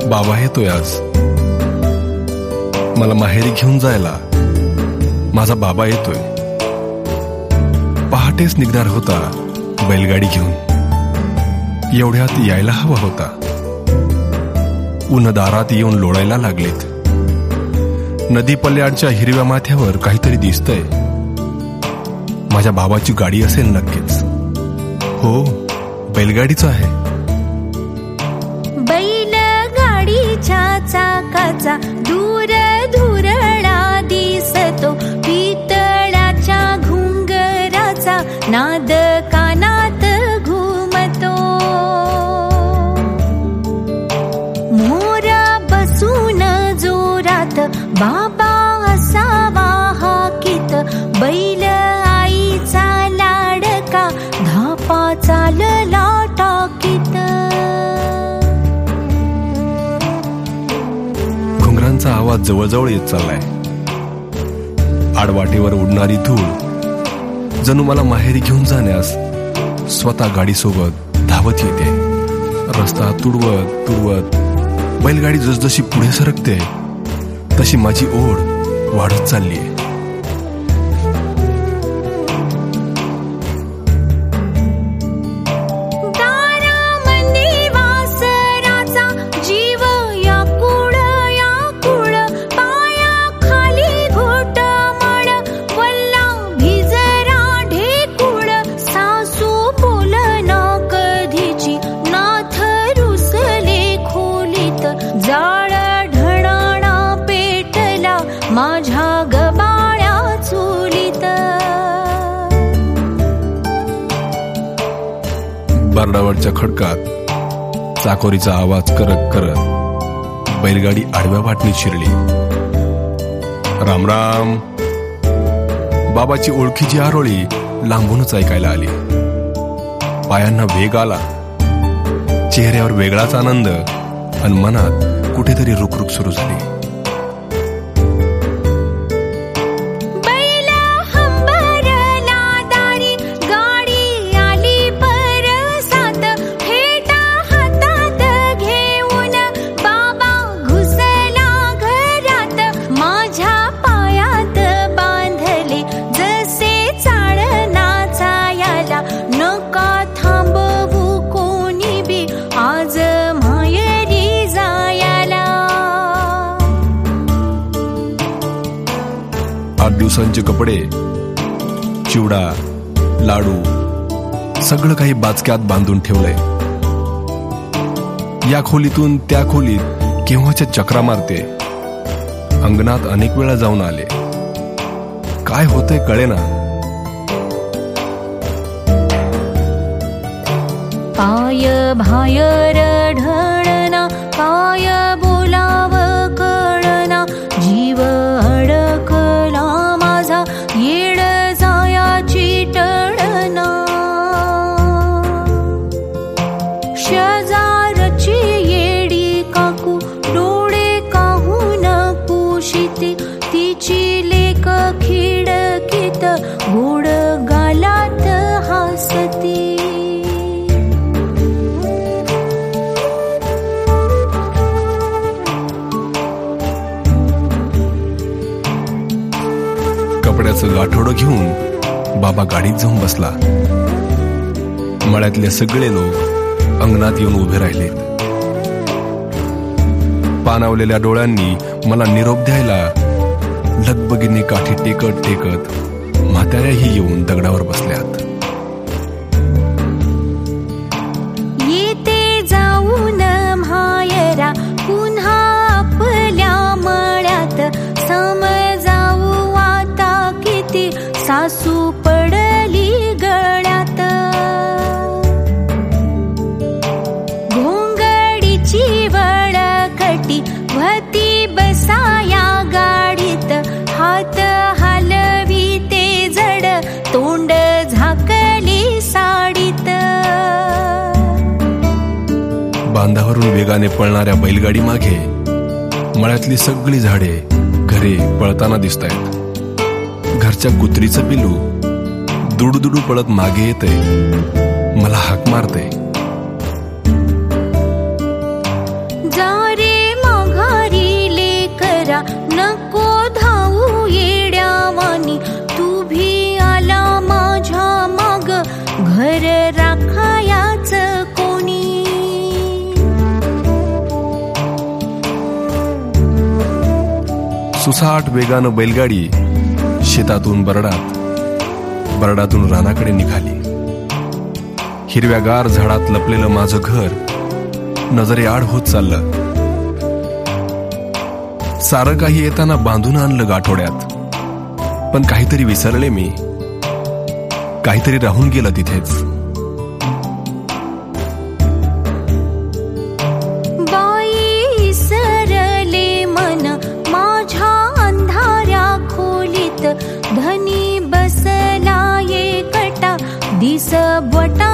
बाबा येतोय आज मला माहेरी घेऊन जायला. माझा बाबा येतोय. पहाटेच निघणार होता बैलगाडी घेऊन. एवढ्यात यायला हवा होता. ऊन दारात येऊन लोळायला लागलेत. नदी पल्याडच्या हिरव्या माथ्यावर काहीतरी दिसतंय. माझ्या बाबाची गाडी असेल नक्कीच. हो, बैलगाडीच आहे. बैलगाडीच्या चाकाचा दूर धुरळा दिसतो. पितळाच्या घुंगराचा नाद कानात घुमतो. मोर बसून जोरात बाबा असावा हाकीत. बैल आईचा लाडका धापा चालला टाकीत. घुंगरांचा आवाज जवळजवळ येत चाललाय. आडवाटेवर उडणारी धूळ जणू मला माहेरी घेऊन जाण्यास स्वतः गाडीसोबत धावत येते. रस्ता तुडवत तुडवत बैलगाडी जसजशी पुढे सरकते तशी माझी ओढ वाढत चालली. माझ्या गबाळ्या चुलीत. बारडावरच्या खडकात चाकोरीचा आवाज करत करत बैलगाडी आडव्या वाटणीत शिरली. रामराम. बाबाची ओळखीची आरोळी लांबूनच ऐकायला आली. पायांना वेग आला. चेहऱ्यावर वेगळाच आनंद आणि मनात कुठेतरी रुकरुक सुरू झाली. दिवसांचे कपडे, चिवडा, लाडू सगळं काही बाचक्यात बांधून ठेवलंय. या खोलीतून त्या खोलीत केव्हाच्या चक्रा मारते. अंगणात अनेक वेळा जाऊन आले. काय होतंय कळेना. पाय भायर ढळना, पाय बोलाव कळना, जीव अडकला माझा येड जायाची टळना. शेजारची येडी काकू डोळे काहून पुशिते. तिची लेक खिडकीत गोड गालात हसते. कपड्याचं गाठोडं घेऊन बाबा गाडीत जाऊन बसला. मळ्यातले सगळे लोक अंगणात येऊन उभे राहिले. पाणावलेल्या डोळ्यांनी मला निरोप द्यायला लगबगीने काठी टेकत टेकत म्हाताऱ्याही येऊन दगडावर बसल्यात. येते जाऊन मायरा पुन्हा आपल्या मळ्यात. समजावू आता किती सासू पडली गळ्यात. घोंगडीची वळकटी वती बसाया गाडीत. हात हलवी ते जड तोंड झाकली साडीत. बांधावरून वेगाने पळणाऱ्या बैलगाडी मागे मळ्यातली सगळी झाडे घरे पळताना दिसतायत. घरच्या कुत्रीचं पिलू दुडुदुडू पळत मागे येतंय. मला हाक मारते. जा रे सोसाट वेगानं बैलगाडी शेतातून बरडातून रानाकडे निघाली. हिरव्यागार झाडात लपलेलं माझं घर नजरेआड होत चाललं. सारं काही येताना बांधून आणलं गाठोड्यात, पण काहीतरी विसरले मी, काहीतरी राहून गेलं तिथेच. बाई सरले मन माझ्या अंधाऱ्या खोलीत, धनी बसला एकटा दिस बोटा